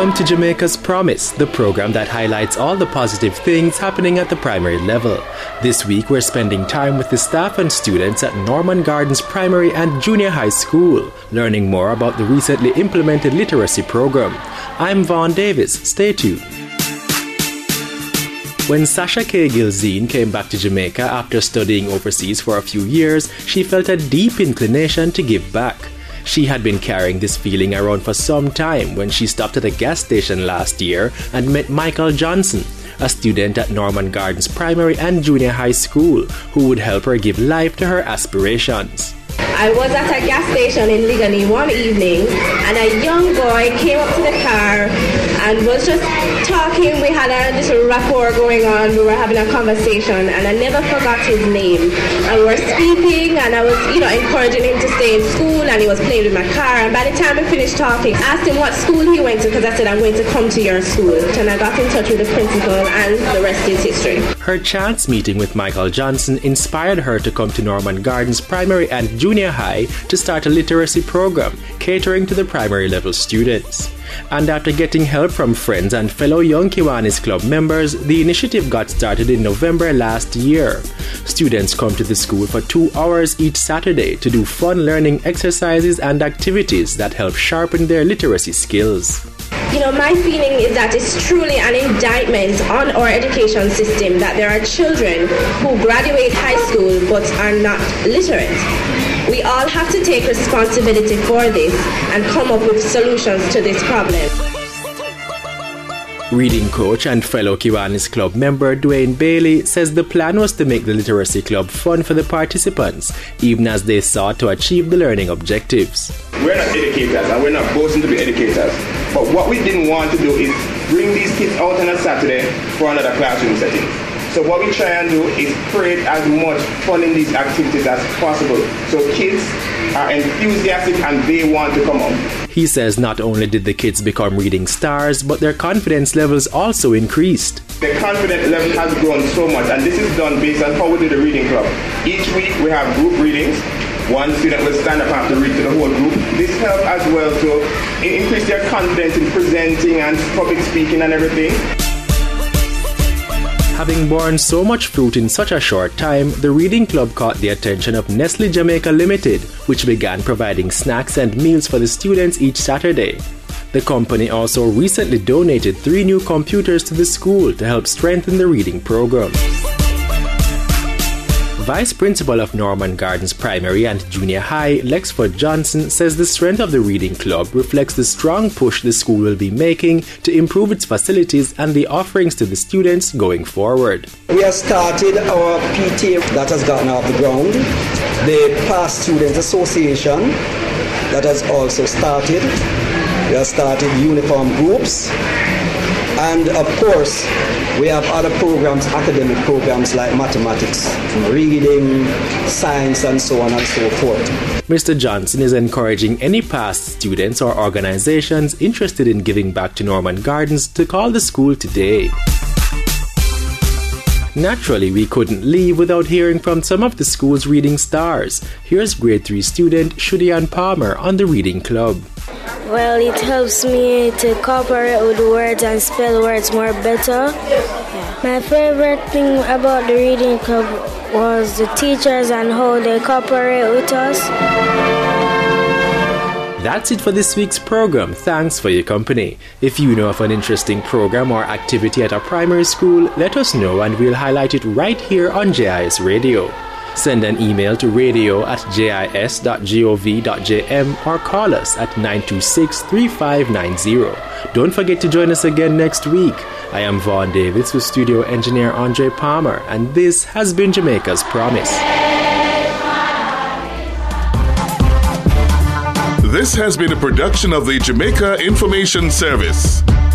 Welcome to Jamaica's Promise, the program that highlights all the positive things happening at the primary level. This week we're spending time with the staff and students at Norman Gardens Primary and Junior High School, learning more about the recently implemented literacy program. I'm Vaughn Davis. Stay tuned. When Sasha K. Gilzine came back to Jamaica after studying overseas for a few years, she felt a deep inclination to give back. She had been carrying this feeling around for some time when she stopped at a gas station last year and met Michael Johnson, a student at Norman Gardens Primary and Junior High School, who would help her give life to her aspirations. I was at a gas station in Ligani one evening, and a young boy came up to the car and was just talking. We had a little rapport going on. We were having a conversation, and I never forgot his name. And we were speaking, and I was, encouraging him to stay in school, and he was playing with my car. And by the time we finished talking, I asked him what school he went to, because I said, I'm going to come to your school. And I got in touch with the principal, and the rest is history. Her chance meeting with Michael Johnson inspired her to come to Norman Gardens Primary and Junior High to start a literacy program catering to the primary level students. And after getting help from friends and fellow Young Kiwanis Club members, the initiative got started in November last year. Students come to the school for 2 hours each Saturday to do fun learning exercises and activities that help sharpen their literacy skills. My feeling is that it's truly an indictment on our education system that there are children who graduate high school but are not literate. We all have to take responsibility for this and come up with solutions to this problem. Reading coach and fellow Kiwanis Club member Dwayne Bailey says the plan was to make the Literacy Club fun for the participants, even as they sought to achieve the learning objectives. We're not educators and we're not boasting to be educators, but what we didn't want to do is bring these kids out on a Saturday for another classroom setting. So what we try and do is create as much fun in these activities as possible, so kids are enthusiastic and they want to come out. He says not only did the kids become reading stars, but their confidence levels also increased. The confidence level has grown so much, and this is done based on how we do the reading club. Each week we have group readings. One student will stand up and have to read to the whole group. This helps as well to increase their confidence in presenting and public speaking and everything. Having borne so much fruit in such a short time, the Reading Club caught the attention of Nestle Jamaica Limited, which began providing snacks and meals for the students each Saturday. The company also recently donated 3 new computers to the school to help strengthen the reading program. Vice Principal of Norman Gardens Primary and Junior High, Lexford Johnson, says the strength of the Reading Club reflects the strong push the school will be making to improve its facilities and the offerings to the students going forward. We have started our PTA that has gotten off the ground, the Past Students Association that has also started. We have started uniform groups, and of course we have other programs, academic programs like mathematics, reading, science, and so on and so forth. Mr. Johnson is encouraging any past students or organizations interested in giving back to Norman Gardens to call the school today. Naturally, we couldn't leave without hearing from some of the school's reading stars. Here's grade 3 student Shudian Palmer on the Reading Club. Well, it helps me to cooperate with words and spell words more better. Yeah. My favorite thing about the Reading Club was the teachers and how they cooperate with us. That's it for this week's program. Thanks for your company. If you know of an interesting program or activity at a primary school, let us know and we'll highlight it right here on JIS Radio. Send an email to radio@jis.gov.jm or call us at 926-3590. Don't forget to join us again next week. I am Vaughn Davis with studio engineer Andre Palmer, and this has been Jamaica's Promise. This has been a production of the Jamaica Information Service.